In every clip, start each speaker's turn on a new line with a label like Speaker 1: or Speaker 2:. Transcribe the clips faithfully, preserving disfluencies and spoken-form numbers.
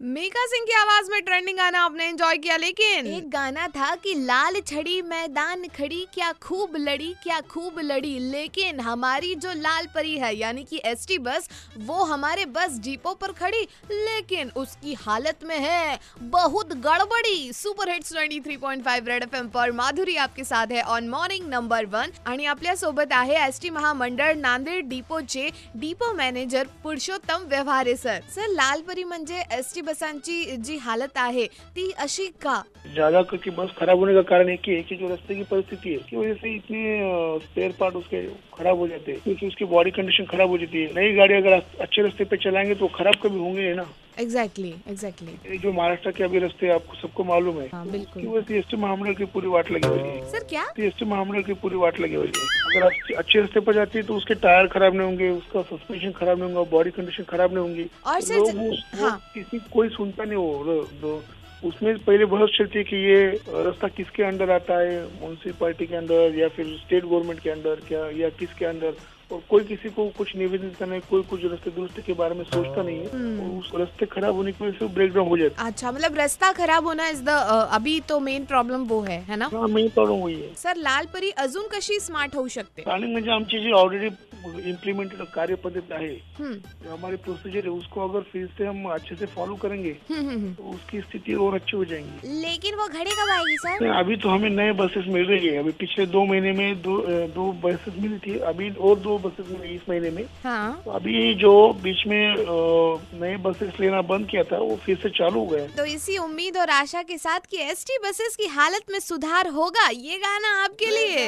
Speaker 1: मीका सिंह की आवाज में ट्रेंडिंग गाना आपने एंजॉय किया, लेकिन
Speaker 2: एक गाना था कि लाल छड़ी मैदान खड़ी, क्या खूब लड़ी क्या खूब लड़ी, लेकिन हमारी जो लाल परी है यानी कि एसटी बस, वो हमारे बस डिपो पर खड़ी, लेकिन उसकी हालत में है बहुत गड़बड़ी। सुपर हिट्स तिरानवे पॉइंट पाच रेड एफ एम पर माधुरी आपके साथ है ऑन मॉर्निंग नंबर वन आणि आपल्या सोबत आहे एसटी महामंडळ नांदेड डिपोचे depot manager Purushottam Vyavahare sir. Sir, लाल परी म्हणजे एसटी बसांची जी हालत आहे ती अशी का?
Speaker 3: ज्यादा करके बस खराब होने का कारण एक ही है कि जो रास्ते की परिस्थिति है की वजह से इतने स्पेयर पार्ट उसके खराब हो जाते हैं, क्योंकि उसकी बॉडी कंडीशन खराब हो जाती है। नई गाड़ी अगर अच्छे रास्ते पे चलाएंगे तो खराब कभी होंगे है ना।
Speaker 1: एग्जैक्टली एग्जैक्टली
Speaker 3: जो महाराष्ट्र के अभी रास्ते आपको सबको मालूम है,
Speaker 1: हाँ, बिल्कुल।
Speaker 3: वैसे एसटी महामंडल की पूरी वाट लगी हुई है।
Speaker 1: सर क्या?
Speaker 3: एसटी महामंडल की पूरी वाट लगी हुई है। अगर आप अच्छे रास्ते पर जाती है तो उसके टायर खराब नहीं होंगे, उसका सस्पेंशन खराब नहीं होगा, बॉडी कंडीशन खराब नहीं होंगी।
Speaker 1: और सर
Speaker 3: लोग
Speaker 1: ज...
Speaker 3: वो,
Speaker 1: हाँ।
Speaker 3: वो किसी कोई सुनता नहीं हो। उसमें पहले बहुत चलती है कि ये रास्ता किसके अंडर आता है, म्यूनसिपालिटी के अंदर या फिर स्टेट गवर्नमेंट के अंदर क्या, या किसके अंदर, और कोई किसी को कुछ निवेदन करना है, कोई कुछ रास्ते दुरुस्त के बारे में सोचता नहीं है। और उस रास्ते खराब होने की वजह से ब्रेक डाउन हो जाता है।
Speaker 1: अच्छा, मतलब रास्ता खराब होना इज द अभी तो मेन प्रॉब्लेम वो है है ना?
Speaker 3: हाँ, मेन प्रॉब्लेम वही है।
Speaker 1: सर, लाल परी अजून कशी स्मार्ट होऊ शकते?
Speaker 3: प्लानिंग म्हणजे आमची जी ऑलरेडी इम्प्लीमेंटेड कार्य पद्धति है, जो हमारी प्रोसीजर है, उसको अगर फिर से हम अच्छे से फॉलो करेंगे तो उसकी स्थिति और अच्छी हो जाएंगी।
Speaker 2: लेकिन वो घड़ी कब आएगी सर?
Speaker 3: अभी तो हमें नए बसेस मिल रही है। अभी पिछले दो महीने में दो दो बसेस मिली थी, अभी और दो बसेस मिली इस महीने में।
Speaker 1: हाँ।
Speaker 3: तो अभी जो बीच में नए बसेस लेना बंद किया था वो फिर से चालू हो गए।
Speaker 1: तो इसी उम्मीद और आशा के साथ कि एसटी बसेस की हालत में सुधार होगा, ये गाना आपके लिए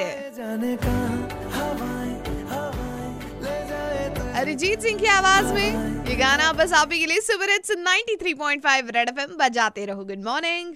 Speaker 1: अरिजीत सिंह की आवाज में ये गाना बस आप ही के लिए सुपर हिट्स तिरानवे पॉइंट पाँच रेड एफ एम बजाते रहो। Good morning.